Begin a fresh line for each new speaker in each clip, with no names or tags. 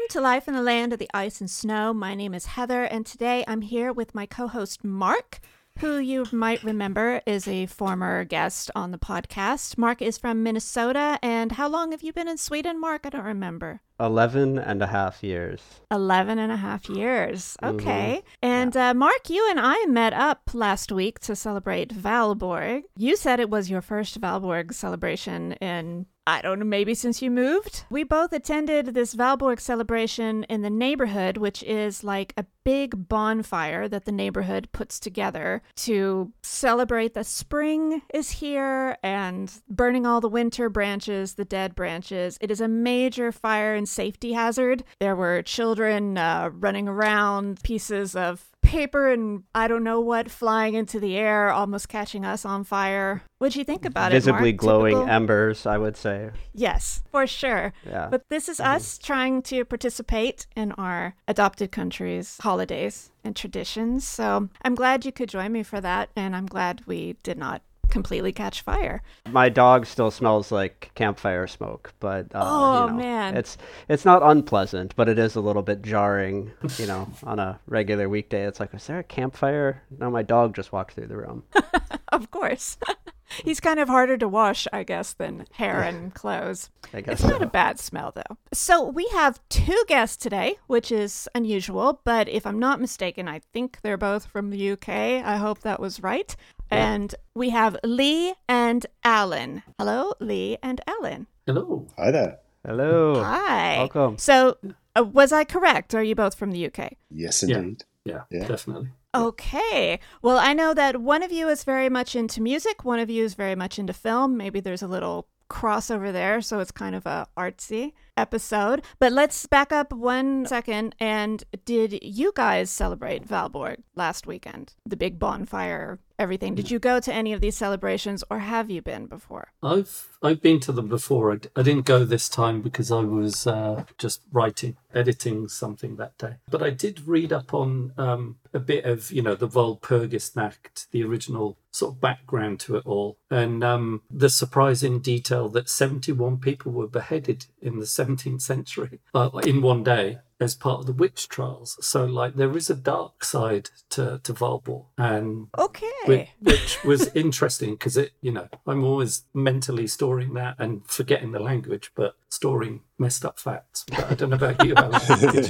to Life in the Land of the Ice and Snow. My name is Heather, and today I'm here with my co-host Mark, who you might remember is a former guest on the podcast. Mark is from Minnesota, and how long have you been in Sweden, Mark? I don't remember.
11 and a half years.
11 and a half years. Okay. And Mark, you and I met up last week to celebrate Valborg. You said it was your first Valborg celebration in, I don't know, maybe since you moved? We both attended this Valborg celebration in the neighborhood, which is like a big bonfire that the neighborhood puts together to celebrate that spring is here and burning all the winter branches, the dead branches. It is a major fire and safety hazard. There were children running around, pieces of paper and I don't know what flying into the air, almost catching us on fire. What'd you think about
Visibly
it, Mark?
glowing
Typical?
Embers, I would say.
Yes, for sure.
Yeah.
But this is us trying to participate in our adopted country's holidays and traditions. So I'm glad you could join me for that, and I'm glad we did not completely catch fire.
My dog still smells like campfire smoke, but
man,
it's not unpleasant, but it is a little bit jarring, on a regular weekday. It's like, is there a campfire? No, my dog just walked through the room.
Of course. He's kind of harder to wash, I guess, than hair and clothes.
I guess
it's not a bad smell, though. So we have two guests today, which is unusual, but if I'm not mistaken, I think they're both from the UK. I hope that was right. Yeah. And we have Lee and Alan. Hello, Lee and Alan.
Hello.
Hi there.
Hello.
Hi.
Welcome.
So was I correct? Are you both from the UK?
Yes, indeed.
Yeah, definitely.
Okay. Well, I know that one of you is very much into music. One of you is very much into film. Maybe there's a little crossover there, so it's kind of a artsy episode. But let's back up 1 second. And did you guys celebrate Valborg last weekend? The big bonfire, everything. Did you go to any of these celebrations, or have you been before?
I've been to them before. I didn't go this time because I was just editing something that day. But I did read up on a bit of, the Walpurgisnacht, the original sort of background to it all. And the surprising detail that 71 people were beheaded in the 17th century in one day as part of the witch trials. So, there is a dark side to Valborg. And
okay.
Which was interesting because I'm always mentally storing that and forgetting the language, but storing messed up facts. But I don't know about you, Alan.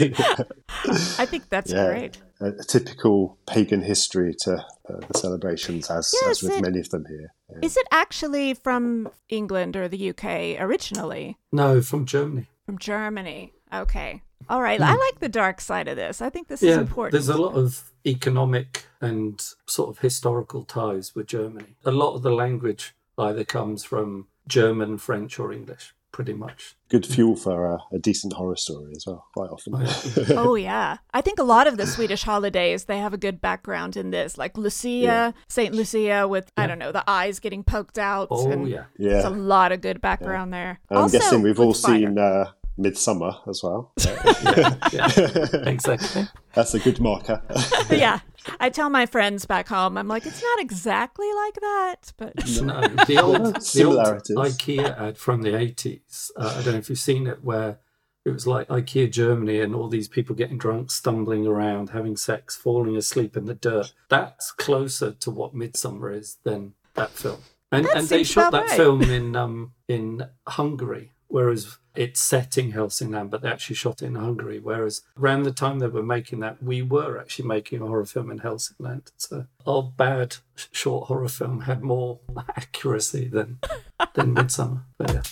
I think that's great.
A typical pagan history to the celebrations, as with many of them here. Yeah.
Is it actually from England or the UK originally?
No, from Germany.
From Germany. Okay. All right. I like the dark side of this. I think this is important.
There's a lot of economic and sort of historical ties with Germany. A lot of the language either comes from German, French, or English, pretty much.
Good fuel for a decent horror story as well, quite often.
Oh, yeah. I think a lot of the Swedish holidays, they have a good background in this, like Lucia, St. Lucia with, I don't know, the eyes getting poked out.
Oh, yeah.
There's a lot of good background there.
And I'm guessing we've all seen Midsummer as well.
Yeah, exactly.
That's a good marker.
Yeah. I tell my friends back home, I'm like, it's not exactly like that, but
no, the old IKEA ad from the 80s. I don't know if you've seen it, where it was like IKEA Germany and all these people getting drunk, stumbling around, having sex, falling asleep in the dirt. That's closer to what Midsummer is than that film. And they shot that film in Hungary, whereas it's set in Hälsingland, but they actually shot it in Hungary. Whereas around the time they were making that, we were actually making a horror film in Hälsingland. So our bad short horror film had more accuracy than Midsummer. But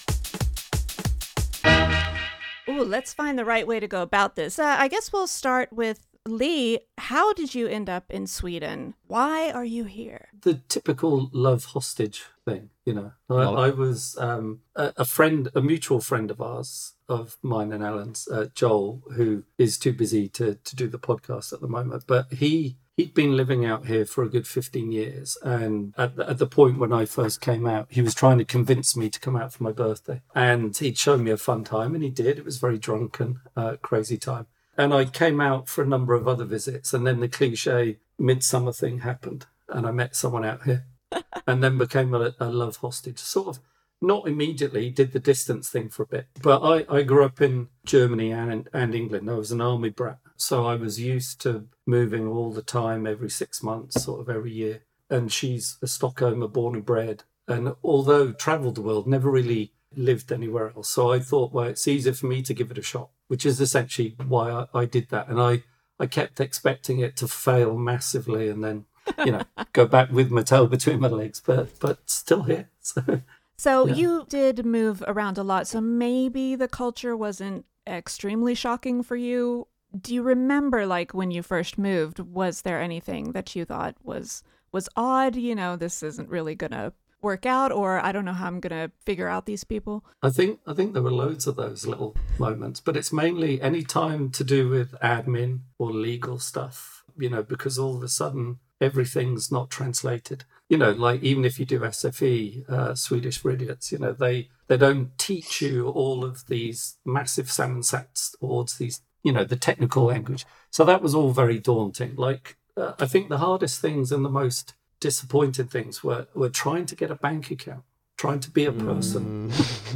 Ooh, let's find the right way to go about this. I guess we'll start with Lee. How did you end up in Sweden? Why are you here?
The typical love hostage thing, I was a mutual friend of mine and Alan's, Joel, who is too busy to do the podcast at the moment, but he'd been living out here for a good 15 years. And at the point when I first came out, he was trying to convince me to come out for my birthday. And he'd shown me a fun time, and he did. It was very drunken, crazy time. And I came out for a number of other visits, and then the cliche Midsummer thing happened, and I met someone out here, and then became a love hostage. Sort of not immediately, did the distance thing for a bit. But I grew up in Germany and England. I was an army brat. So I was used to moving all the time, every 6 months, sort of every year. And she's a Stockholmer, born and bred. And although travelled the world, never really lived anywhere else. So I thought, well, it's easier for me to give it a shot, which is essentially why I did that. And I kept expecting it to fail massively and then, go back with my tail between my legs, but still here.
So you did move around a lot. So maybe the culture wasn't extremely shocking for you. Do you remember, like, when you first moved, was there anything that you thought was odd? This isn't really going to work out, or I don't know how I'm going to figure out these people?
I think there were loads of those little moments, but it's mainly any time to do with admin or legal stuff, because all of a sudden everything's not translated. Like even if you do SFE, Swedish for Idiots, they don't teach you all of these massive sammansatswords, these, the technical language. So that was all very daunting. Like, I think the hardest things and the most disappointing things were trying to get a bank account, trying to be a person,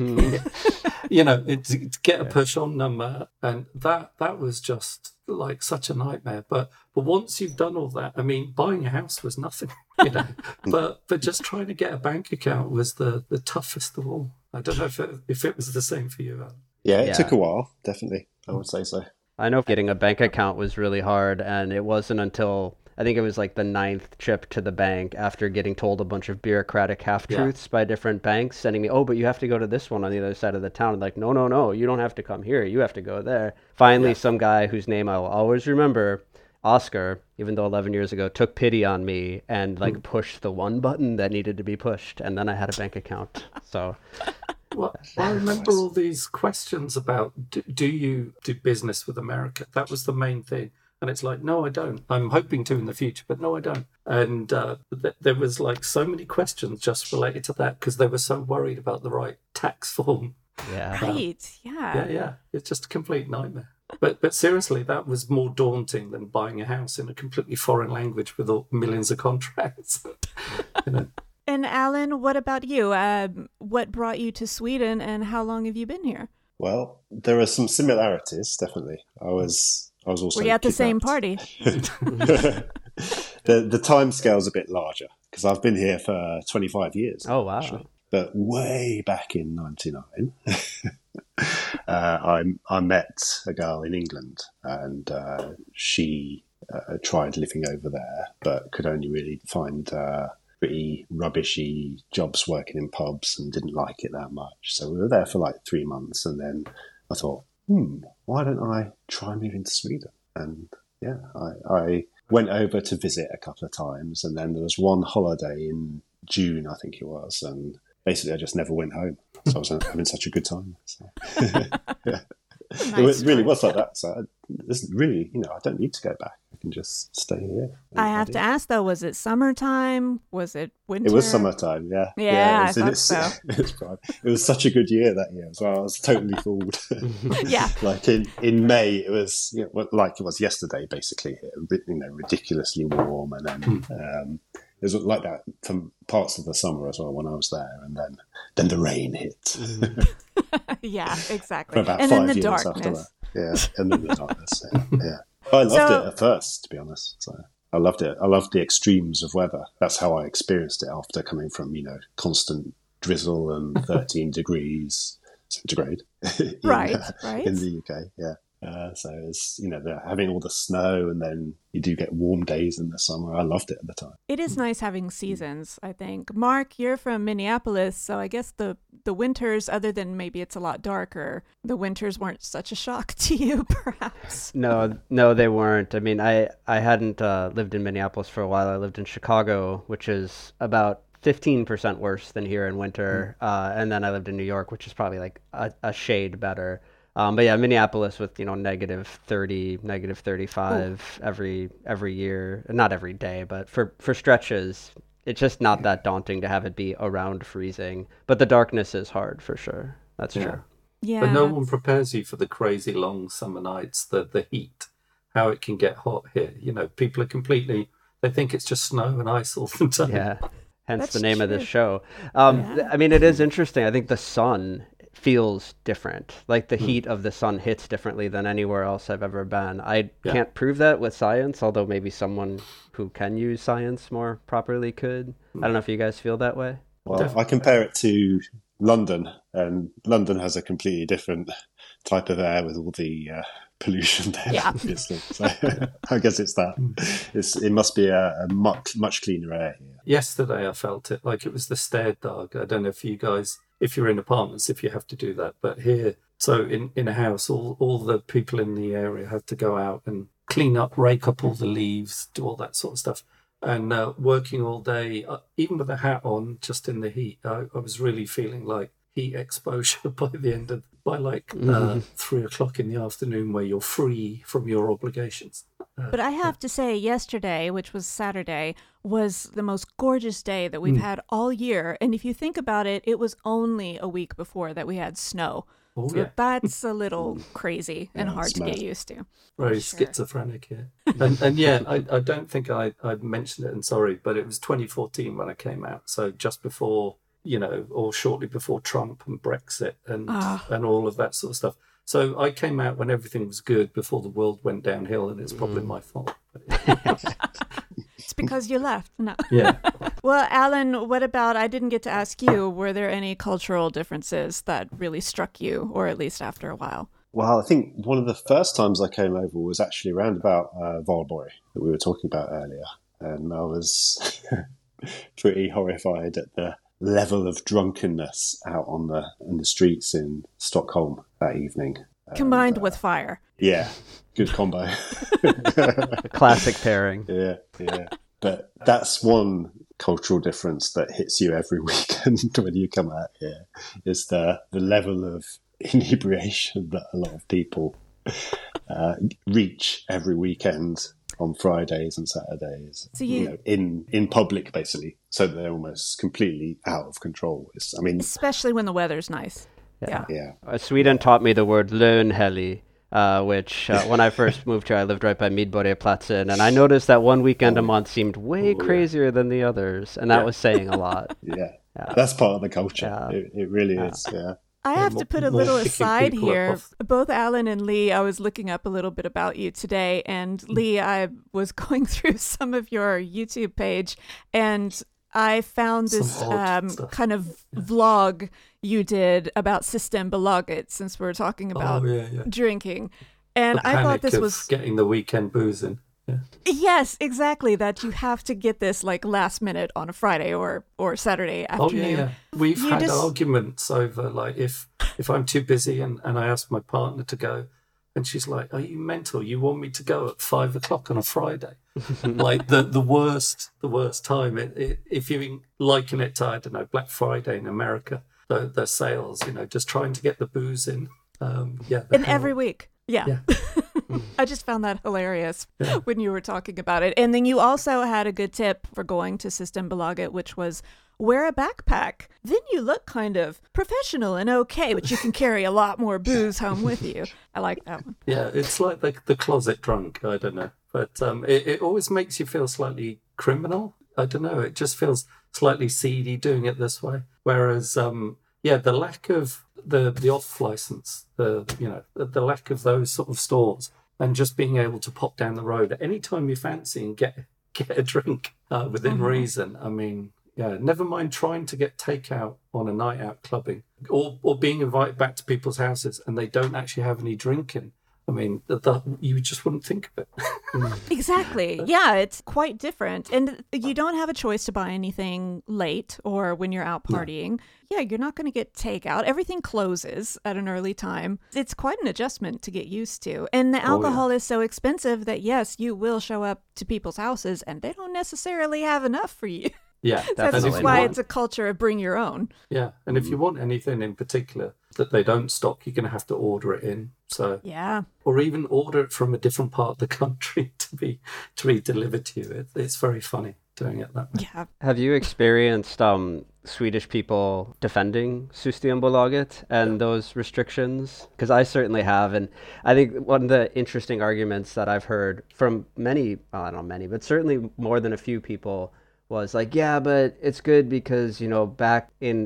to get a push-on number. And that was just like such a nightmare. But once you've done all that, I mean, buying a house was nothing, but just trying to get a bank account was the toughest of all. I don't know if it was the same for you, Alan.
Yeah, it took a while, definitely. I would say so.
I know getting a bank account was really hard, and it wasn't until I think it was like the 9th trip to the bank after getting told a bunch of bureaucratic half-truths by different banks, sending me, but you have to go to this one on the other side of the town. I'm like, no, you don't have to come here. You have to go there. Finally, some guy whose name I will always remember, Oscar, even though 11 years ago, took pity on me and pushed the one button that needed to be pushed. And then I had a bank account. So...
Well, I remember all these questions about, do you do business with America? That was the main thing. And it's like, no, I don't. I'm hoping to in the future, but no, I don't. And there was like so many questions just related to that because they were so worried about the right tax form.
Yeah.
Right. Yeah.
Yeah. It's just a complete nightmare. But seriously, that was more daunting than buying a house in a completely foreign language with millions of contracts.
And Alan, what about you? What brought you to Sweden and how long have you been here?
Well, there are some similarities, definitely. I was also
Were you at the same party?
The time scale's a bit larger because I've been here for 25 years.
Oh, wow.
Actually. But way back in 99, I met a girl in England and she tried living over there but could only really find... pretty rubbishy jobs working in pubs and didn't like it that much. So we were there for like 3 months and then I thought, why don't I try moving to Sweden? And I went over to visit a couple of times and then there was one holiday in June, I think it was, and basically I just never went home. So I was having such a good time. So. Yeah. Nice. It really was like that. So this really, I don't need to go back. I can just stay here.
I have to ask though, was it summertime? Was it winter?
It was summertime, yeah.
Yeah, I thought so.
It was such a good year that year as well. I was totally fooled.
Yeah.
Like in May, it was like it was yesterday, basically. Ridiculously warm, and then it was like that for parts of the summer as well when I was there, and then the rain hit.
Yeah, exactly.
For about
and
5
then the
years
darkness.
after that. Yeah, and then the darkness. Yeah. I loved it at first, to be honest. So I loved it. I loved the extremes of weather. That's how I experienced it after coming from, constant drizzle and 13 degrees centigrade
right.
in the UK. Yeah. So it's, having all the snow and then you do get warm days in the summer. I loved it at the time.
It is nice having seasons, I think. Mark, you're from Minneapolis, so I guess the winters, other than maybe it's a lot darker, the winters weren't such a shock to you, perhaps.
No, they weren't. I mean, I hadn't lived in Minneapolis for a while. I lived in Chicago, which is about 15% worse than here in winter. And then I lived in New York, which is probably like a shade better. But yeah, Minneapolis with, negative 30, negative 35 every year. Not every day, but for stretches, it's just not that daunting to have it be around freezing. But the darkness is hard for sure. That's true.
Yeah.
But no one prepares you for the crazy long summer nights, the heat, how it can get hot here. People are they think it's just snow and ice all the time.
Yeah. hence
That's
the name of
true.
this show.
Yeah.
I mean, it is interesting. I think the sun feels different. Like the heat of the sun hits differently than anywhere else I've ever been. I can't prove that with science, although maybe someone who can use science more properly could. I don't know if you guys feel that way.
Well, I compare it to London, and London has a completely different type of air with all the pollution there, obviously. So I guess it's that. It must be a much cleaner air here.
Yesterday I felt it like it was the Städdag. I don't know if you guys, if you're in apartments, if you have to do that, but here, so in a house, all the people in the area have to go out and clean up, rake up all the leaves, do all that sort of stuff. And working all day, even with a hat on, just in the heat, I was really feeling like heat exposure by 3 o'clock in the afternoon, where you're free from your obligations.
But I have to say, yesterday, which was Saturday, was the most gorgeous day that we've had all year. And if you think about it, it was only a week before that we had snow.
Oh,
So
yeah.
that's a little crazy and hard to get used to.
Very
Sure.
schizophrenic here. And yeah, I don't think I mentioned it, and sorry, but it was 2014 when I came out. So just before, or shortly before Trump and Brexit and all of that sort of stuff. So I came out when everything was good, before the world went downhill, and it's probably my fault.
It's because you left. No.
Yeah.
Well, Alan, what about, I didn't get to ask you, were there any cultural differences that really struck you, or at least after a while?
Well, I think one of the first times I came over was actually around about Valborg that we were talking about earlier. And I was pretty horrified at the level of drunkenness out on the streets in Stockholm that evening.
Combined with fire.
Yeah, good combo.
Classic pairing.
Yeah. But that's one cultural difference that hits you every weekend when you come out here, is the level of inebriation that a lot of people reach every weekend on Fridays and Saturdays.
So
in public, basically. So they're almost completely out of control.
Especially when the weather's nice. Yeah.
Sweden taught me the word lönheli, which when I first moved here, I lived right by Medborgarplatsen, and I noticed that one weekend a month seemed way crazier than the others, and that was saying a lot.
Yeah, that's part of the culture.
Yeah.
It really is, yeah.
I have to put a little
picking
aside
people
here.
up.
Both Alan and Lee, I was looking up a little bit about you today. And Lee, I was going through some of your YouTube page, and I found this
Some odd stuff.
kind of vlog you did about Systembolaget, since we're talking about drinking. And
The
I thought
panic
this
of
was...
getting the weekend booze in. Yeah.
Yes, exactly. That you have to get this like last minute on a Friday or Saturday afternoon.
Oh yeah. We've
You
had
just-
arguments over like if I'm too busy and I ask my partner to go, and she's like, "Are you mental? You want me to go at 5 o'clock on a Friday?" Like the worst time. If you liken it to, I don't know, Black Friday in America, the sales, just trying to get the booze in.
And every week. Yeah. I just found that hilarious when you were talking about it. And then you also had a good tip for going to Systembolaget, which was wear a backpack. Then you look kind of professional and okay, but you can carry a lot more booze home with you. I like that one.
Yeah, it's like the closet drunk. I don't know. But it always makes you feel slightly criminal. I don't know. It just feels slightly seedy doing it this way. Whereas, the lack of the off license, the lack of those sort of stores, and just being able to pop down the road at any time you fancy and get a drink within reason. I mean, never mind trying to get takeout on a night out clubbing, or being invited back to people's houses and they don't actually have any drinking. I mean, you just wouldn't think of it.
Exactly. Yeah, it's quite different. And you don't have a choice to buy anything late or when you're out partying. Yeah, you're not going to get takeout. Everything closes at an early time. It's quite an adjustment to get used to. And the alcohol is so expensive that, yes, you will show up to people's houses and they don't necessarily have enough for you.
Yeah,
That's why it's a culture of bring your own.
Yeah, and if you want anything in particular that they don't stock, you're going to have to order it in. So
Yeah.
or even order it from a different part of the country to be delivered to you. It's very funny doing it that way.
Yeah.
Have you experienced Swedish people defending Systembolaget and those restrictions? Because I certainly have, and I think one of the interesting arguments that I've heard from many, well, not many, but certainly more than a few people was like, yeah, but it's good because, back in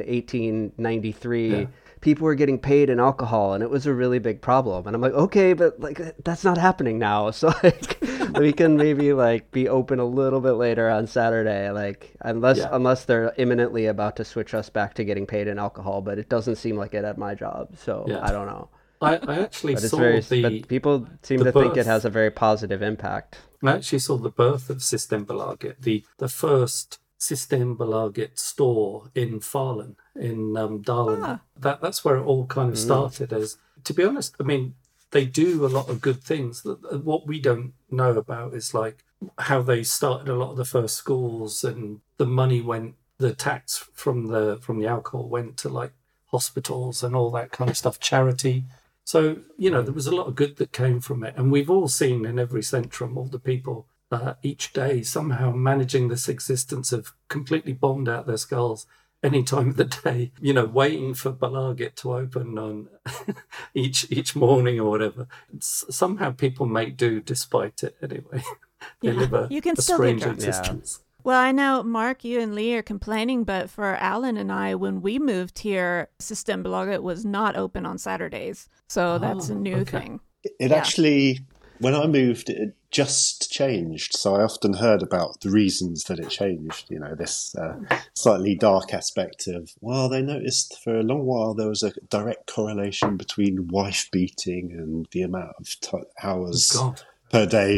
1893, people were getting paid in alcohol and it was a really big problem. And I'm like, okay, but like that's not happening now. So like we can maybe like be open a little bit later on Saturday, like unless they're imminently about to switch us back to getting paid in alcohol, but it doesn't seem like it at my job. So I don't know.
I actually saw
but people seem to think it has a very positive impact.
I actually saw the birth of Systembolaget, the first Systembolaget store in Falun, in Dalarna. That's where it all kind of started. As, to be honest, I mean, they do a lot of good things. What we don't know about is like how they started a lot of the first schools, and the tax from the alcohol went to like hospitals and all that kind of stuff, charity. So, there was a lot of good that came from it. And we've all seen in every centrum all the people each day somehow managing this existence of completely bombed out their skulls any time of the day, waiting for Balaget to open on each morning or whatever. Somehow people make do despite it anyway. They live a strange existence.
Well, I know, Mark, you and Lee are complaining, but for Alan and I, when we moved here, Systembolaget was not open on Saturdays. So that's a new thing.
It actually, when I moved, it just changed. So I often heard about the reasons that it changed, this slightly dark aspect of, well, they noticed for a long while there was a direct correlation between wife beating and the amount of hours... per day,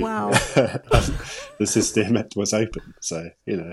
the system was open. So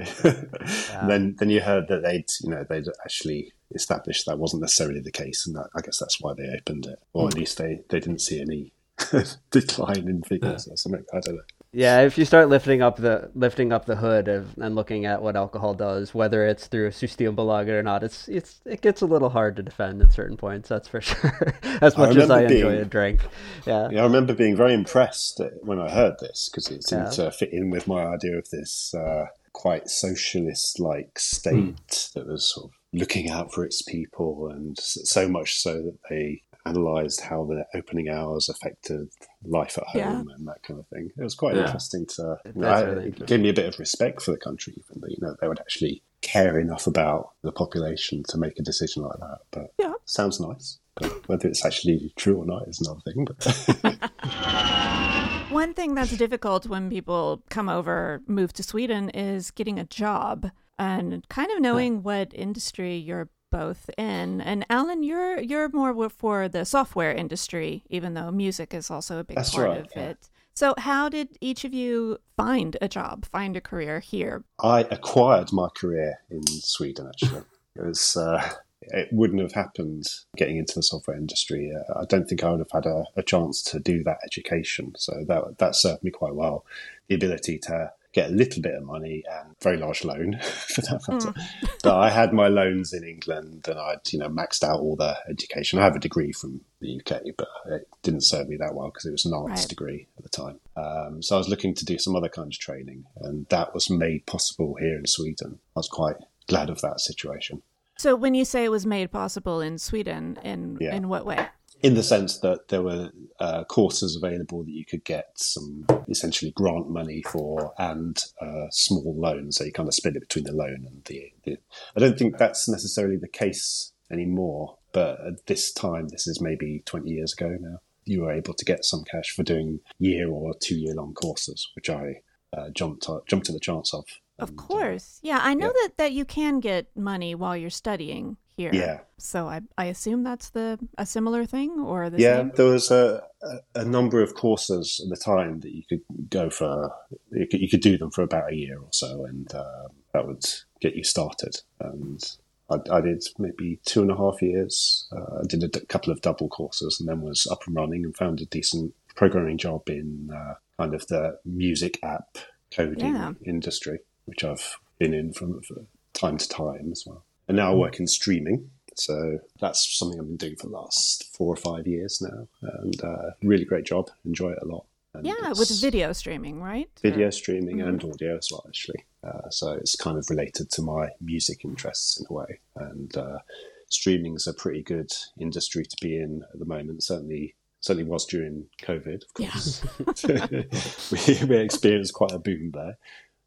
then you heard that they'd actually established that wasn't necessarily the case, and I guess that's why they opened it, or at least they didn't see any decline in figures or something. I don't know.
Yeah, if you start lifting up the hood and looking at what alcohol does, whether it's through Systembolaget or not, it gets a little hard to defend at certain points. That's for sure. As much as I enjoy a drink, I
remember being very impressed when I heard this, because it seemed to fit in with my idea of this quite socialist-like state that was sort of looking out for its people, and so much so that they analysed how the opening hours affected life at home and that kind of thing. It was quite interesting to... it gave me a bit of respect for the country, even that they would actually care enough about the population to make a decision like that. But sounds nice. But whether it's actually true or not is another thing. But
one thing that's difficult when people move to Sweden is getting a job and kind of knowing what industry you're both in. And Alan, you're more for the software industry, even though music is also a big part of it. So how did each of you find a career here?
I acquired my career in Sweden, actually. It wouldn't have happened getting into the software industry. I don't think I would have had a chance to do that education. So that served me quite well. The ability to get a little bit of money and very large loan for that matter. But I had my loans in England, and I'd maxed out all the education. I have a degree from the UK, but it didn't serve me that well because it was an arts degree at the time. So I was looking to do some other kinds of training, and that was made possible here in Sweden. I was quite glad of that situation.
So when you say it was made possible in Sweden, in what way?
In the sense that there were courses available that you could get some essentially grant money for, and small loans. So you kind of split it between the loan and the. I don't think that's necessarily the case anymore, but at this time, this is maybe 20 years ago now, you were able to get some cash for doing 1 or 2 year long courses, which I jumped to the chance of.
Of course. I know that you can get money while you're studying here. Yeah. So I assume that's a similar thing, or the same?
There was a number of courses at the time that you could go for. You could do them for about a year or so, and that would get you started. And I did maybe 2.5 years. I did a couple of double courses, and then was up and running and found a decent programming job in kind of the music app coding industry, which I've been in from time to time as well. And now I work in streaming. So that's something I've been doing for the last 4 or 5 years now. And really great job. Enjoy it a lot. And
with video streaming, right?
Video streaming and audio as well, actually. So it's kind of related to my music interests in a way. And streaming is a pretty good industry to be in at the moment. Certainly was during COVID, of course. We experienced quite a boom there.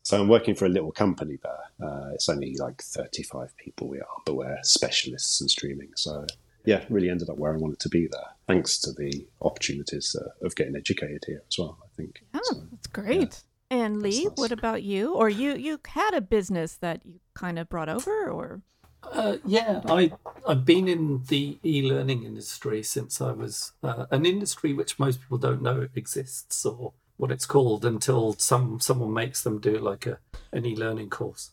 So I'm working for a little company there. It's only like 35 people we are, but we're specialists in streaming. So yeah, really ended up where I wanted to be there, thanks to the opportunities of getting educated here as well, I think.
Oh,
so,
that's great. Yeah. And Lee, what about you? Or you had a business that you kind of brought over, or?
Yeah, I've been in the e-learning industry since I was an industry which most people don't know exists or what it's called until someone makes them do like an e-learning course.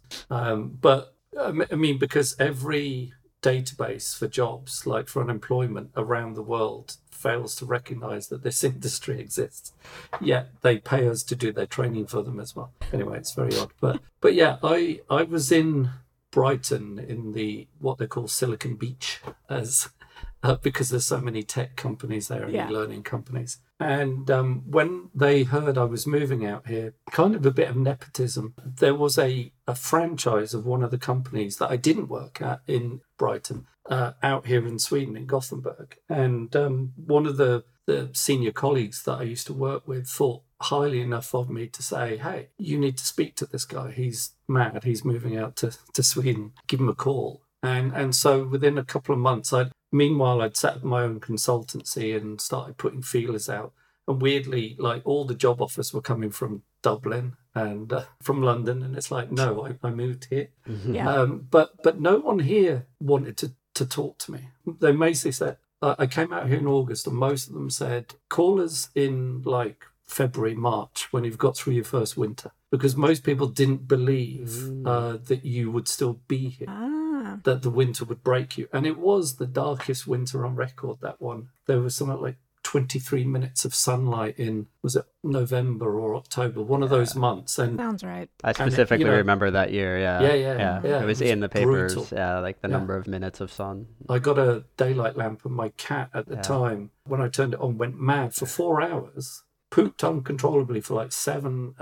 But I mean, because every database for jobs, like for unemployment around the world, fails to recognize that this industry exists, yet they pay us to do their training for them as well. Anyway, it's very odd. But yeah, I was in Brighton in the what they call Silicon Beach, as because there's so many tech companies there and e-learning companies. And when they heard I was moving out here, kind of a bit of nepotism, there was a franchise of one of the companies that I didn't work at in Brighton, out here in Sweden, in Gothenburg. And one of the senior colleagues that I used to work with thought highly enough of me to say, hey, you need to speak to this guy. He's mad. He's moving out to Sweden. Give him a call. And so within a couple of months, I'd set up my own consultancy and started putting feelers out. And weirdly, like all the job offers were coming from Dublin and from London. And it's like, no, I moved here.
Mm-hmm. Yeah.
But no one here wanted to talk to me. They basically said, I came out here in August and most of them said, call us in like February, March, when you've got through your first winter. Because most people didn't believe that you would still be here. That the winter would break you. And it was the darkest winter on record, that one. There was something like 23 minutes of sunlight in, was it November or October? One of those months. And
sounds right.
I specifically remember that year.
Yeah.
It was in the papers.
Brutal.
Yeah, like the number of minutes of sun.
I got a daylight lamp and my cat at the time, when I turned it on, went mad for 4 hours. Pooped uncontrollably for like seven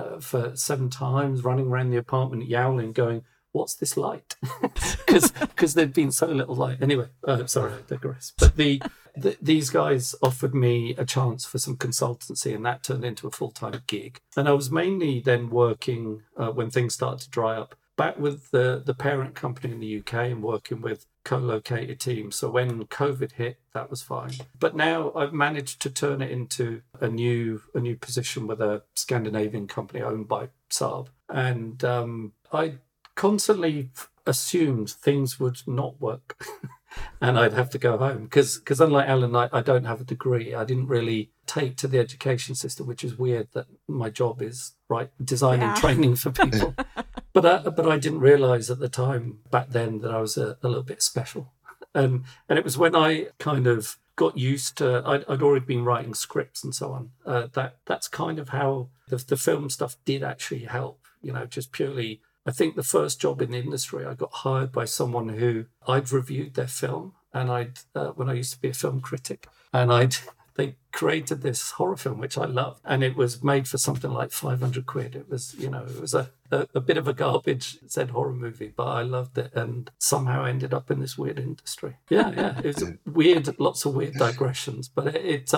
times, running around the apartment, yowling, going, what's this light? Because there'd been so little light. Anyway, sorry, I digress. But these guys offered me a chance for some consultancy, and that turned into a full-time gig. And I was mainly then working, when things started to dry up, back with the parent company in the UK and working with co-located teams. So when COVID hit, that was fine. But now I've managed to turn it into a new position with a Scandinavian company owned by Saab. And I constantly assumed things would not work and I'd have to go home because unlike Alan, I don't have a degree. I didn't really take to the education system, which is weird that my job is designing training for people. But I didn't realize at the time back then that I was a little bit special. And it was when I kind of got used to, I'd already been writing scripts and so on. That's kind of how the film stuff did actually help, just purely. I think the first job in the industry, I got hired by someone who I'd reviewed their film, and when I used to be a film critic, and they created this horror film which I loved, and it was made for something like 500 quid. It was, it was a bit of a garbage said horror movie, but I loved it, and somehow ended up in this weird industry. Yeah, it was weird, lots of weird digressions, but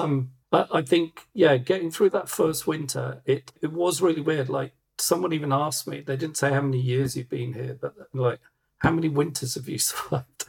I think getting through that first winter, it was really weird. Like, someone even asked me, they didn't say how many years you've been here, but like, how many winters have you survived?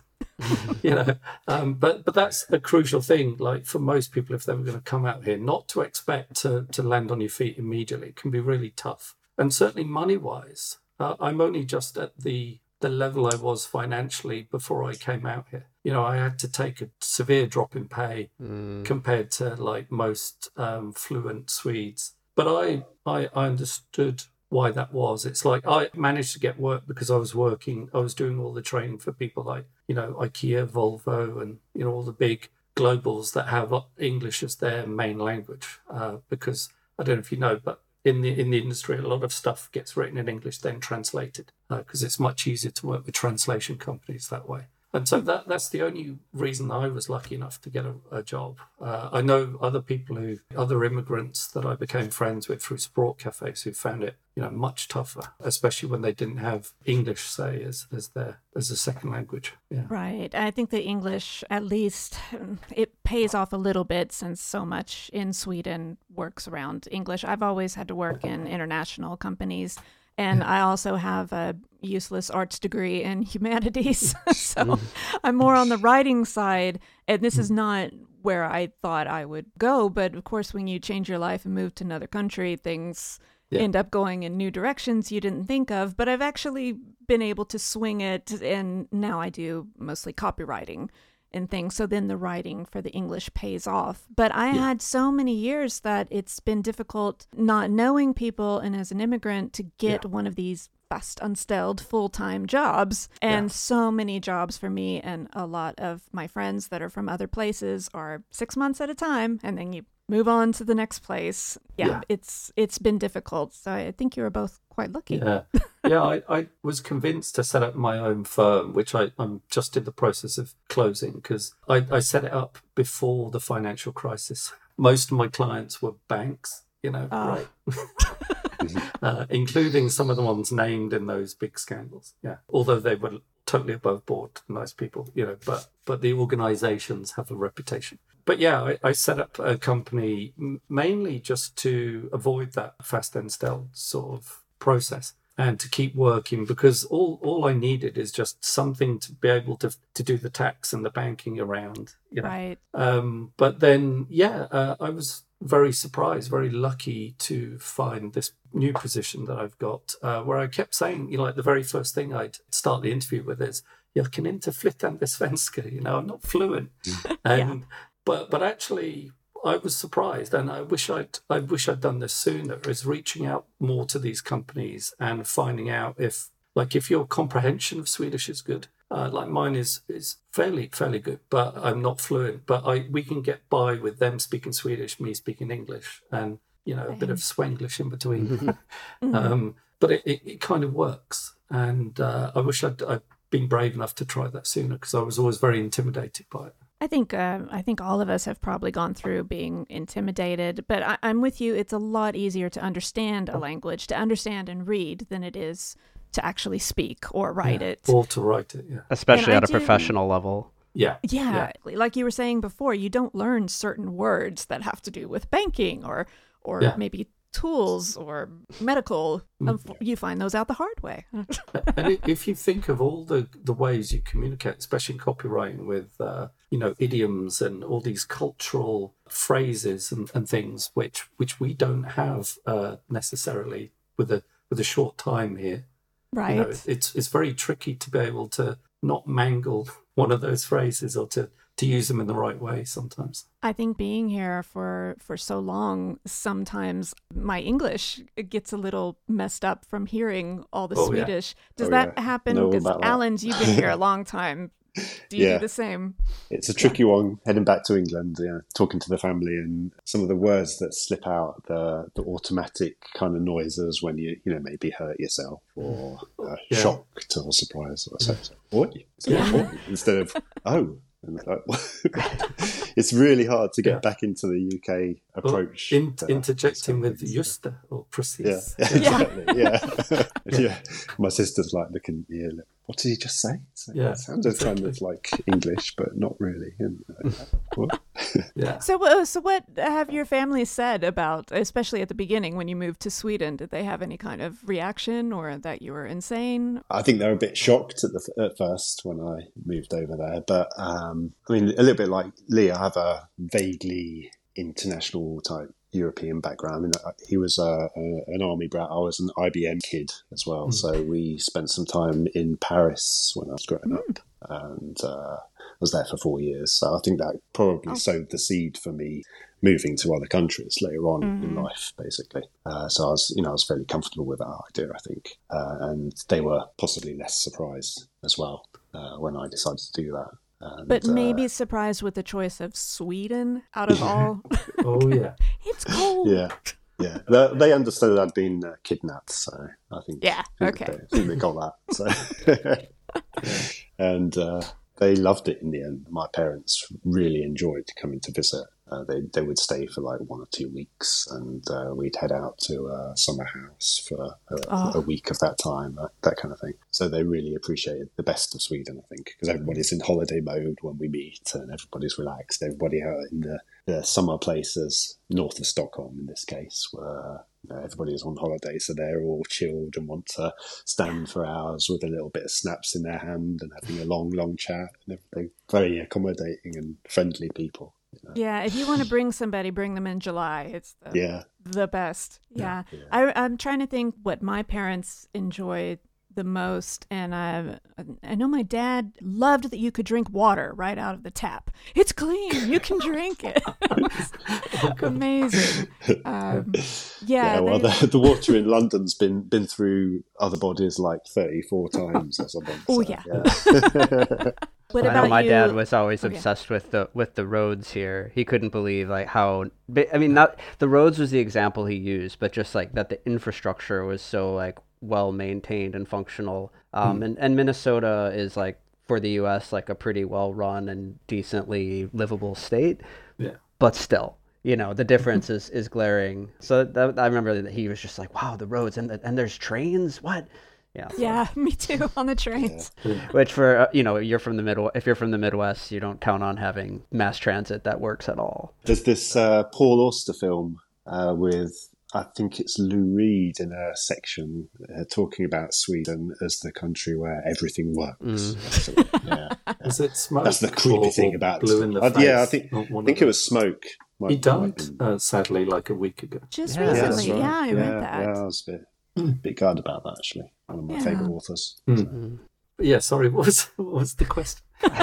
But that's a crucial thing. Like, for most people, if they were going to come out here, not to expect to land on your feet immediately can be really tough. And certainly money-wise, I'm only just at the level I was financially before I came out here. I had to take a severe drop in pay compared to like most fluent Swedes. But I understood why that was. It's like I managed to get work because I was doing all the training for people like, IKEA, Volvo, and, all the big globals that have English as their main language. Because I don't know if you know, but in the industry, a lot of stuff gets written in English, then translated, because it's much easier to work with translation companies that way. And so that's the only reason I was lucky enough to get a job. I know other immigrants that I became friends with through sport cafes who found it, much tougher, especially when they didn't have English, say, as a second language. Yeah.
Right. I think the English, at least, it pays off a little bit since so much in Sweden works around English. I've always had to work in international companies. And I also have a useless arts degree in humanities. So I'm more on the writing side. And this is not where I thought I would go. But of course, when you change your life and move to another country, things end up going in new directions you didn't think of. But I've actually been able to swing it. And now I do mostly copywriting and things. So then the writing for the English pays off. But I had so many years that it's been difficult not knowing people and as an immigrant to get one of these fast unstelled full-time jobs. And so many jobs for me and a lot of my friends that are from other places are 6 months at a time, and then you move on to the next place. It's been difficult. So I think you were both quite lucky.
I was convinced to set up my own firm, which I'm just in the process of closing, because I set it up before the financial crisis. Most of my clients were banks, right? Including some of the ones named in those big scandals. Yeah, although they were totally above board, nice people, but the organizations have a reputation. But I set up a company mainly just to avoid that fast and stealth sort of process and to keep working, because all I needed is just something to be able to do the tax and the banking around,
Right.
But then, I was very surprised, very lucky to find this new position that I've got, where I kept saying, like the very first thing I'd start the interview with is, jag kan inte flytta en svenska, I'm not fluent. And But actually, I was surprised, and I wish I'd done this sooner. Is reaching out more to these companies and finding out if your comprehension of Swedish is good. Like mine is fairly good, but I'm not fluent. But we can get by with them speaking Swedish, me speaking English, and a bit of Swenglish in between. But it kind of works, and I wish I'd been brave enough to try that sooner, because I was always very intimidated by it.
I think all of us have probably gone through being intimidated, but I'm with you. It's a lot easier to understand a language, to understand and read, than it is to actually speak or write it.
Or to write it,
Especially at a professional level.
Yeah. Like you were saying before, you don't learn certain words that have to do with banking or maybe tools or medical. You find those out the hard way.
And if you think of all the ways you communicate, especially in copywriting, with idioms and all these cultural phrases and things which we don't have necessarily with a short time here,
right?
It's very tricky to be able to not mangle one of those phrases or to use them in the right way sometimes.
I think being here for so long, sometimes my English gets a little messed up from hearing all the Swedish. Does that happen? Because Alan, you've been here a long time. Do you do the same?
It's a tricky one, heading back to England, talking to the family, and some of the words that slip out, the automatic kind of noises when you maybe hurt yourself or shocked or surprised or something. Oi, instead of oh. And it's really hard to get back into the UK approach.
Interjecting with just det or precis.
Yeah. My sister's like looking at me, what did he just say? It sounded kind of like English, but not really. What?
So what have your family said about, especially at the beginning when you moved to Sweden? Did they have any kind of reaction, or that you were insane?
I think they were a bit shocked at first when I moved over there, but a little bit like Lee, I have a vaguely international type European background. He was an army brat. I was an IBM kid as well. So we spent some time in Paris when I was growing up, and was there for 4 years. So I think that probably sowed the seed for me moving to other countries later on in life, basically. So I was fairly comfortable with that idea, I think. And they were possibly less surprised as well when I decided to do that.
But maybe surprised with the choice of Sweden out of all.
Oh, yeah.
It's cold.
Yeah. They understood I'd been kidnapped, so I think.
Yeah, okay.
I think they got that. So. And they loved it in the end. My parents really enjoyed coming to visit. They would stay for like 1 or 2 weeks, and we'd head out to a summer house for a week of that time, that kind of thing. So they really appreciated the best of Sweden, I think, because everybody's in holiday mode when we meet, and everybody's relaxed. Everybody out in the summer places north of Stockholm, in this case, where everybody is on holiday, so they're all chilled and want to stand for hours with a little bit of snaps in their hand and having a long chat and everything. Very accommodating and friendly people.
Yeah, if you want to bring somebody, bring them in July. It's the best. Yeah. I'm trying to think what my parents enjoyed the most, and I know my dad loved that you could drink water right out of the tap. It's clean. You can drink it. It was amazing.
The water in London's been through other bodies like 34 times or something.
Oh,
so,
yeah. What about
my
you?
dad was always obsessed with the roads here. He couldn't believe like how not the roads was the example he used, but just like that the infrastructure was so like well maintained and functional. And Minnesota is like for the US like a pretty well run and decently livable state.
Yeah.
But still, the difference is glaring. So I remember that he was just like, wow, the roads and there's trains. What? Yeah.
Yeah, me too, on the trains.
Yeah. Which for you're from the if you're from the Midwest, you don't count on having mass transit that works at all.
There's this Paul Auster film with, I think it's Lou Reed in a section talking about Sweden as the country where everything works. So,
Is it Smoke?
That's the creepy thing about
Blue in the Face.
Yeah, I think it was Smoke.
He died sadly like a week ago.
Just recently,
right.
I read that.
Yeah, I was a bit gutted about that, actually. One of my favourite authors.
Yeah, sorry, what was the question?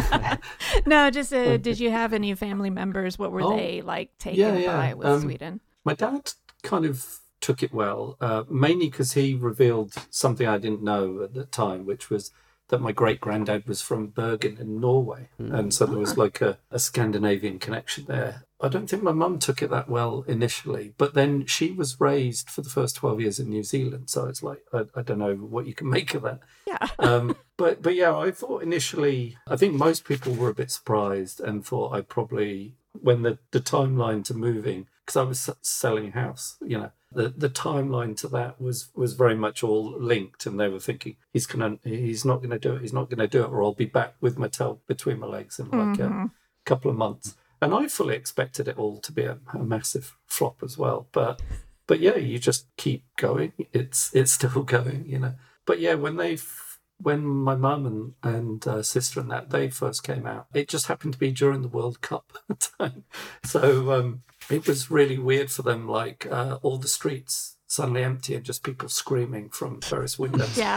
No, just did you have any family members? What were they like taken by with Sweden?
My dad kind of took it well, mainly because he revealed something I didn't know at the time, which was that my great-granddad was from Bergen in Norway. And so there was like a Scandinavian connection there. I don't think my mum took it that well initially, but then she was raised for the first 12 years in New Zealand. So it's like, I don't know what you can make of that.
Yeah.
But yeah, I thought initially, I think most people were a bit surprised and thought I probably, when the timeline to moving, because I was selling a house, the timeline to that was very much all linked, and they were thinking he's not gonna do it, or I'll be back with my tail between my legs in like a couple of months. And I fully expected it all to be a massive flop as well. But yeah, you just keep going. It's still going, But yeah, when my mum and sister and that, they first came out, it just happened to be during the World Cup time. So it was really weird for them, like all the streets suddenly empty and just people screaming from various windows.
Yeah.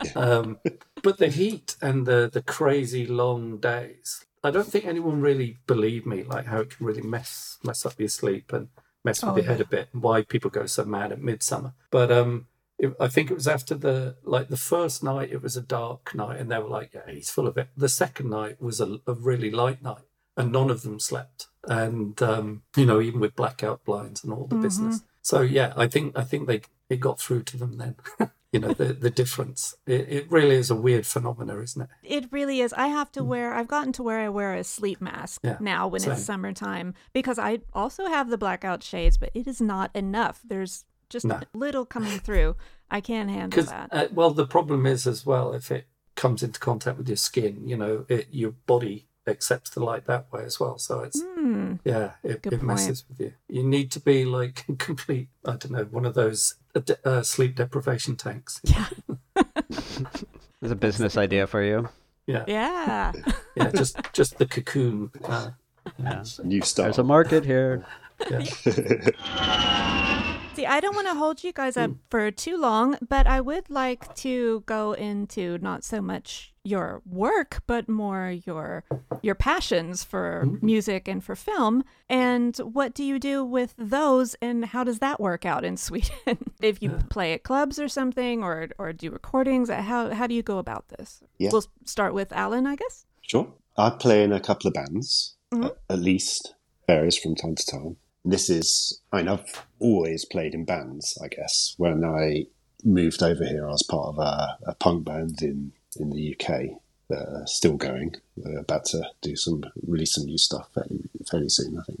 But the heat and the crazy long days, I don't think anyone really believed me, like how it can really mess up your sleep and mess with your head a bit, and why people go so mad at midsummer. But I think it was after the first night, it was a dark night, and they were like, yeah, he's full of it. The second night was a really light night, and none of them slept. And, even with blackout blinds and all the business. So, yeah, I think it got through to them then. The difference. It really is a weird phenomena, isn't it?
It really is. I've gotten to where I wear a sleep mask now when it's summertime, because I also have the blackout shades, but it is not enough. There's just a little coming through. I can't handle that.
Well, the problem is as well, if it comes into contact with your skin, your body accepts the light that way as well. So it's, it messes with you. You need to be like complete, I don't know, one of those sleep deprivation tanks.
Yeah.
There's a business idea for you.
Yeah.
Yeah.
Yeah, just the cocoon.
New start.
There's a market here.
Yeah.
See, I don't want to hold you guys up for too long, but I would like to go into not so much your work, but more your passions for music and for film. And what do you do with those, and how does that work out in Sweden? If you play at clubs or something, or do recordings, how do you go about this?
Yeah.
We'll start with Alan, I guess.
Sure. I play in a couple of bands, at least, varies from time to time. I've always played in bands, I guess. When I moved over here, I was part of a punk band in the UK. Still going. We're about to release some new stuff fairly soon, I think.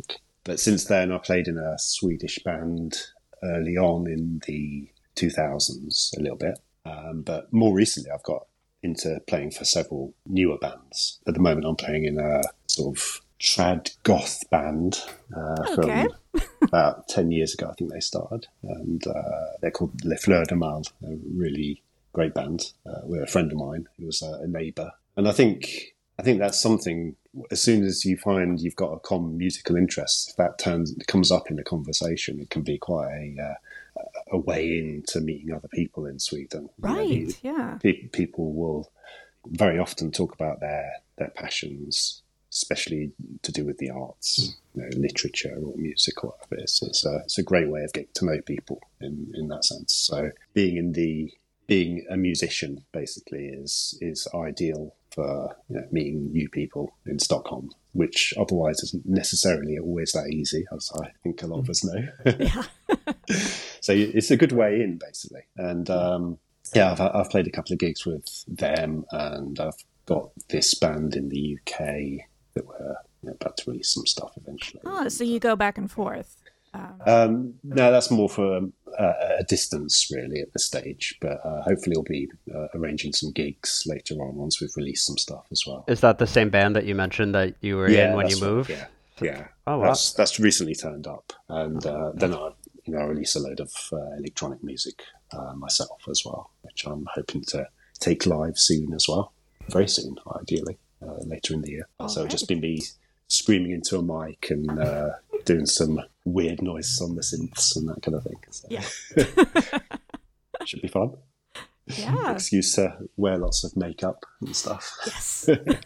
But since then, I played in a Swedish band early on in the 2000s a little bit. But more recently, I've got into playing for several newer bands. At the moment, I'm playing in a sort of trad goth band from about 10 years ago. I think they started, and they're called Les Fleurs de Mal. A really great band with a friend of mine who was a neighbour. And I think that's something. As soon as you find you've got a common musical interest, if that comes up in a conversation, it can be quite a way into meeting other people in Sweden.
Right, yeah.
People will very often talk about their passions, especially to do with the arts, literature or music or whatever. It's a great way of getting to know people in that sense. So being a musician basically is ideal for meeting new people in Stockholm, which otherwise isn't necessarily always that easy, as I think a lot of us know.
Yeah.
So it's a good way in, basically. And I've played a couple of gigs with them, and I've got this band in the UK that we're about to release some stuff eventually.
Oh, so you go back and forth.
No, that's more for a distance, really, at this stage. But hopefully we'll be arranging some gigs later on once we've released some stuff as well.
Is that the same band that you mentioned that you were in when you moved?
Right, yeah.
Oh, wow.
That's recently turned up. And then I release a load of electronic music myself as well, which I'm hoping to take live soon as well. Very soon, ideally, later in the year. So it'll just be me screaming into a mic and doing some weird noises on the synths and that kind of thing. So.
Yeah.
Should be fun.
Yeah.
Excuse to wear lots of makeup and stuff.
Yes.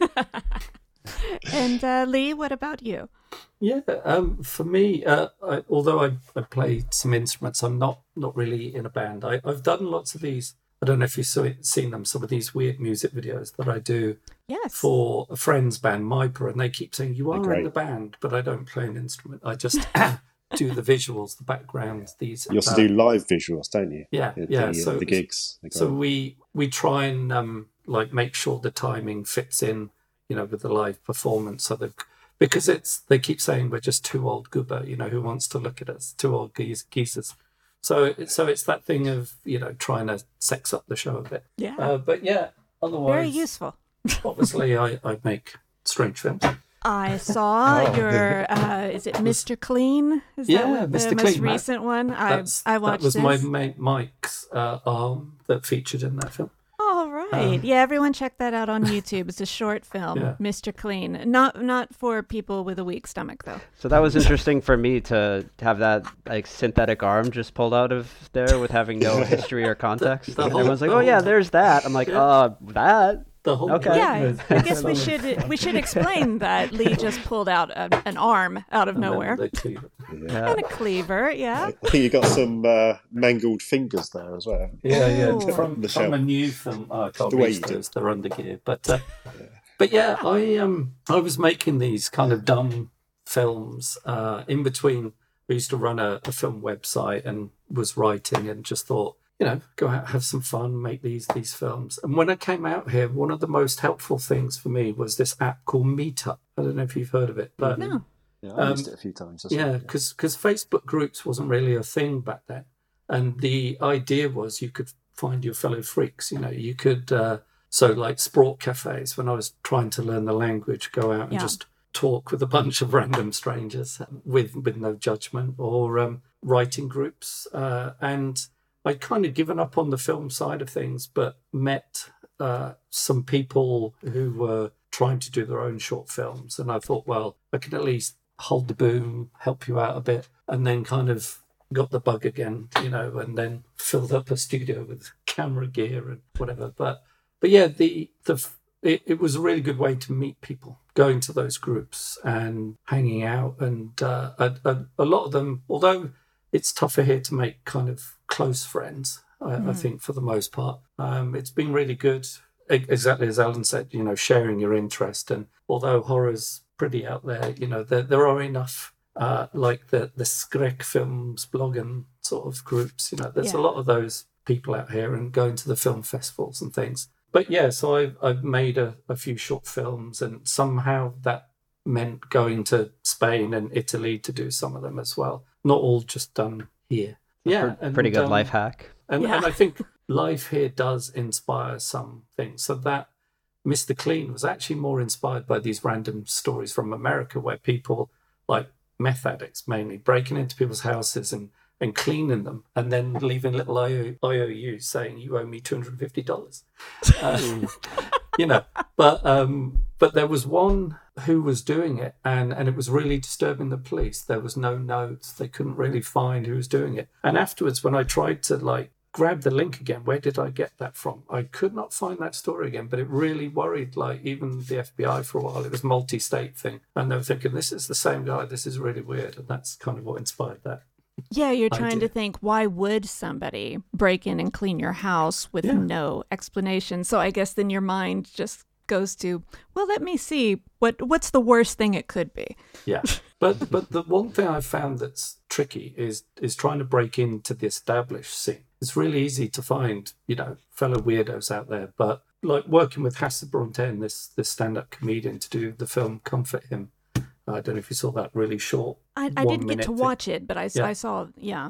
And Lee, what about you?
Yeah, for me, although I play some instruments, I'm not really in a band. I've done lots of these. I don't know if you've seen them, some of these weird music videos that I do for a friend's band, Myper, and they keep saying, you are in the band, but I don't play an instrument. I just do the visuals, the background. You
also do live visuals, don't you?
Yeah,
So the gigs.
So we try and make sure the timing fits in, with the live performance. So because they keep saying we're just two old gubber, who wants to look at us, two old geezers. So it's that thing of, trying to sex up the show a bit.
Yeah.
But yeah, otherwise...
Very useful.
Obviously, I make strange films.
I saw your, is it Mr. Clean? Is that
Mr.
the
Clean,
most recent one? I watched
that was
this.
my mate Mike's arm that featured in that film.
All right. Everyone check that out on YouTube. It's a short film, Mr. Clean. Not for people with a weak stomach, though.
So that was interesting for me to have that synthetic arm just pulled out of there with having no history or context. Everyone's like, oh yeah, there's that. I'm like, that?
The whole
I guess we should explain that Lee just pulled out an arm out of nowhere. And a cleaver,
I think you got some mangled fingers there as well.
Yeah. From a new film. I can't reach those, they're under gear. But I was making these kind of dumb films in between. We used to run a film website and was writing and just thought, go out, have some fun, make these films. And when I came out here, one of the most helpful things for me was this app called Meetup. I don't know if you've heard of it, but
no.
Yeah, I used it a few times.
Because Facebook groups wasn't really a thing back then, and the idea was you could find your fellow freaks. You could like sport cafes. When I was trying to learn the language, go out and just talk with a bunch of random strangers with no judgment, or writing groups and. I'd kind of given up on the film side of things, but met some people who were trying to do their own short films. And I thought, well, I can at least hold the boom, help you out a bit. And then kind of got the bug again, and then filled up a studio with camera gear and whatever. But yeah, it was a really good way to meet people, going to those groups and hanging out. And a lot of them, although it's tougher here to make kind of close friends, I think, for the most part. It's been really good, exactly as Alan said, sharing your interest. And although horror's pretty out there, there are enough, like the Skräck films blogging sort of groups, there's a lot of those people out here and going to the film festivals and things. But yeah, so I've made a few short films, and somehow that meant going to Spain and Italy to do some of them as well. Not all just done here. Yeah,
pretty good life hack.
And I think life here does inspire some things. So that Mr. Clean was actually more inspired by these random stories from America where people, like meth addicts mainly, breaking into people's houses and cleaning them and then leaving little IOU saying, you owe me $250. But there was one who was doing it and it was really disturbing the police. There was no notes. They couldn't really find who was doing it. And afterwards, when I tried to grab the link again, where did I get that from? I could not find that story again, but it really worried even the FBI for a while. It was a multi-state thing. And they were thinking, this is the same guy. This is really weird. And that's kind of what inspired that.
Yeah, you're trying to think, why would somebody break in and clean your house with no explanation? So I guess then your mind just goes to, well, let me see what's the worst thing it could be.
Yeah, but the one thing I've found that's tricky is trying to break into the established scene. It's really easy to find, fellow weirdos out there, but like working with Hasse Brontén, this stand-up comedian, to do the film Comfort Him. I don't know if you saw that really short.
I didn't get to watch it, but I saw,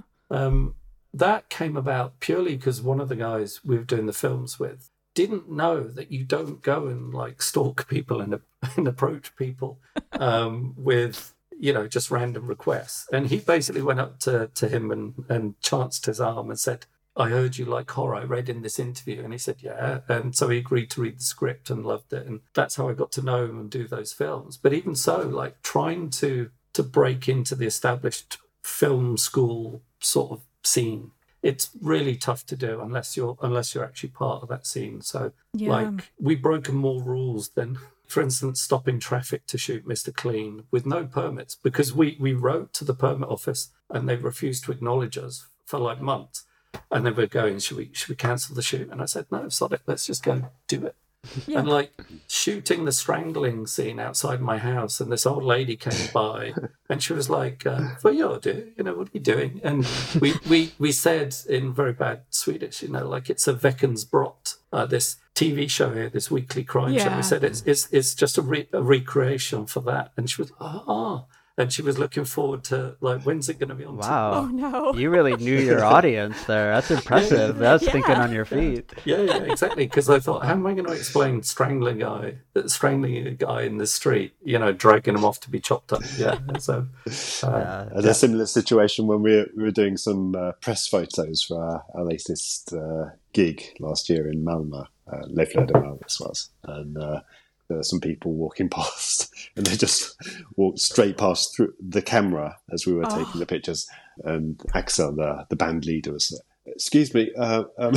that came about purely because one of the guys we were doing the films with didn't know that you don't go and stalk people and approach people with, just random requests. And he basically went up to him and chanced his arm and said, I heard you like horror. I read in this interview. And he said, yeah. And so he agreed to read the script and loved it. And that's how I got to know him and do those films. But even so, trying to break into the established film school sort of scene, it's really tough to do unless you're actually part of that scene. So we've broken more rules than, for instance, stopping traffic to shoot Mr. Clean with no permits, because we wrote to the permit office and they refused to acknowledge us for months. And then we're going, should we cancel the shoot? And I said, no, sod it, let's just go do it. Yeah. And shooting the strangling scene outside my house, and this old lady came by and she was like, vad gör du? What are you doing? And we said in very bad Swedish, it's a Veckans Brott, this TV show here, this weekly crime show. We said it's just a recreation for that. And she was, and she was looking forward to, when's it going to be on TV?
Wow.
Oh, no.
You really knew your audience there. That's impressive. That's thinking on your feet.
Yeah, exactly. Because I thought, how am I going to explain strangling a guy in the street, dragging him off to be chopped up? Yeah. So,
and a similar situation when we were doing some press photos for our latest gig last year in Malmö, Leflöde Malmö this was. And there were some people walking past and they just walked straight past through the camera as we were taking the pictures. And Axel, the band leader, was, excuse me, never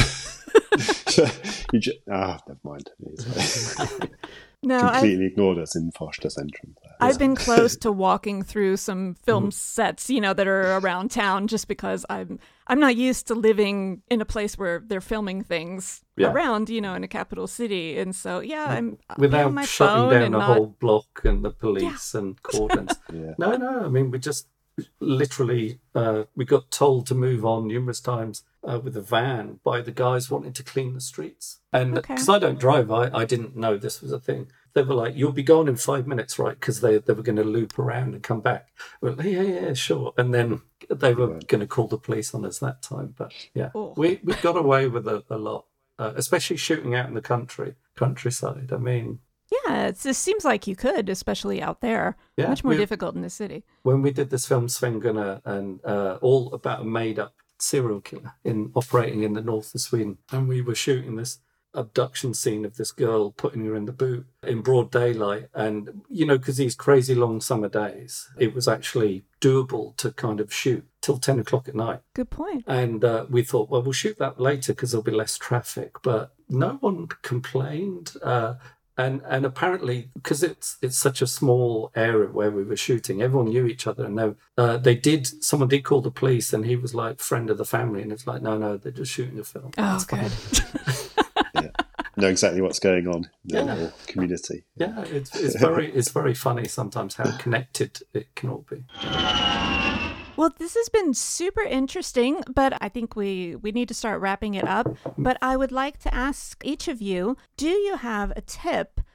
mind.
No,
completely ignored us in Farsta Centrum.
I've been close to walking through some film sets, that are around town, just because I'm not used to living in a place where they're filming things around, in a capital city, and so I'm
without
my
shutting
phone
down the whole block and the police and cordons. No, I mean we just literally we got told to move on numerous times with a van by the guys wanting to clean the streets. And because I don't drive, I didn't know this was a thing. They were like, you'll be gone in 5 minutes, right? Because they were going to loop around and come back. We're like, yeah, sure. And then they were going to call the police on us that time. But we got away with a lot, especially shooting out in the countryside. I mean...
Yeah, it seems like you could, especially out there. Yeah, much more difficult in the city.
When we did this film, Sven Gunnar, and all about a made-up serial killer operating in the north of Sweden, and we were shooting this abduction scene of this girl, putting her in the boot in broad daylight, and because these crazy long summer days, it was actually doable to kind of shoot till 10 o'clock at night.
Good point.
And we thought, well, we'll shoot that later because there'll be less traffic, but no one complained. And apparently, because it's such a small area where we were shooting, everyone knew each other. And someone did call the police, and he was like friend of the family, and it's like, no, they're just shooting a film.
Oh, good.
Know exactly what's going on in the little community.
Yeah, it's very funny sometimes how connected it can all be.
Well, this has been super interesting, but I think we need to start wrapping it up. But I would like to ask each of you, do you have a tip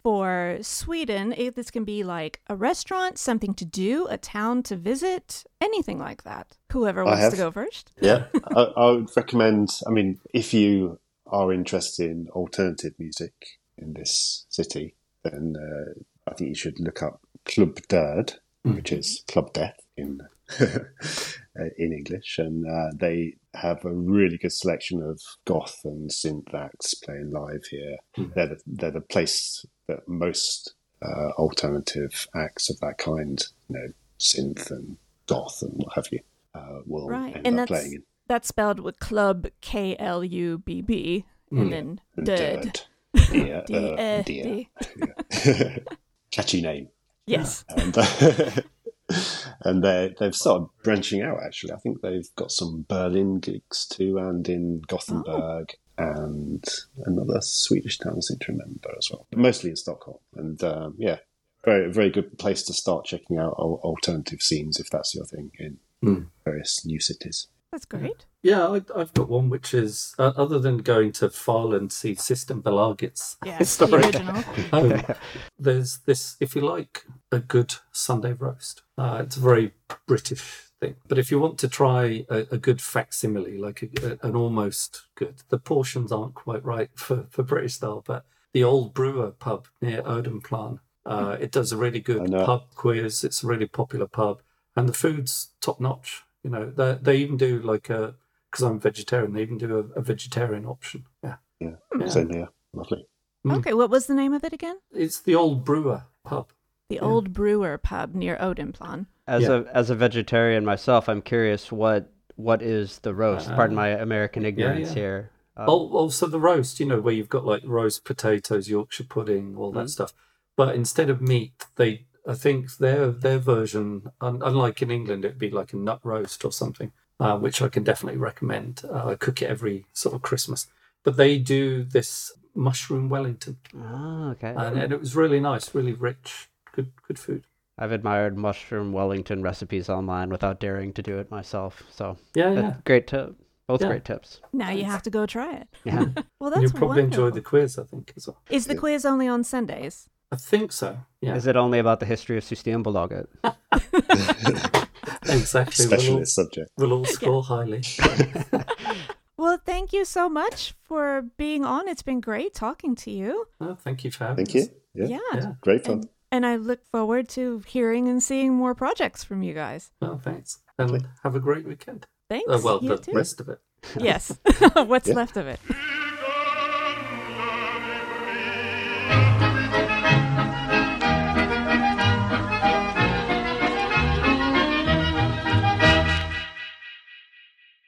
For Sweden, this can be like a restaurant, something to do, a town to visit, anything like that. Whoever wants to go first.
Yeah, I would recommend, I mean, if you are interested in alternative music in this city, then I think you should look up Club Död, which is Club Death in English, and they have a really good selection of goth and synth acts playing live here. They're the place that most alternative acts of that kind, synth and goth and what have you, will end up playing in.
That's spelled with Club Klubb, and then Död.
Catchy name.
Yes.
And they've started branching out, actually. I think they've got some Berlin gigs too, and in Gothenburg, and another Swedish town I seem to remember as well. Mostly in Stockholm. And very, very good place to start checking out alternative scenes, if that's your thing, in various new cities.
That's great.
Yeah, I've got one which is, other than going to Falun to see System Belagets.
Yes, the original.
There's this, if you like, a good Sunday roast. It's a very British thing. But if you want to try a good facsimile, like an almost good, the portions aren't quite right for British style, but the Old Brewer pub near Odenplan, it does a really good pub quiz. It's a really popular pub. And the food's top notch. They even do because I'm vegetarian, they even do a vegetarian option. Yeah.
Same here. Lovely.
Okay, what was the name of it again?
It's the Old Brewer pub.
The Old Brewer pub near Odenplan.
As a vegetarian myself, I'm curious what is the roast? Pardon my American ignorance here.
So the roast, where you've got like roast potatoes, Yorkshire pudding, all that stuff. But instead of meat, I think their version, unlike in England, it'd be like a nut roast or something, which I can definitely recommend. I cook it every sort of Christmas. But they do this mushroom Wellington.
Oh, okay.
And it was really nice, really rich, good food.
I've admired mushroom Wellington recipes online without daring to do it myself. So great tip. Both great tips.
Now you have to go try it.
Yeah.
Well, that's
You'll probably
wonderful.
enjoy the quiz, I think, as well.
Is the quiz only on Sundays?
I think so, yeah.
Is it only about the history of Systembolaget?
Exactly.
Specialist subject.
We'll all score highly.
Well, thank you so much for being on. It's been great talking to you.
Oh, thank you for having us.
Thank you. Yeah. Great fun.
And I look forward to hearing and seeing more projects from you guys.
Oh, thanks. And have a great weekend.
Thanks.
The
you too.
rest of it.
Yes. What's left of it.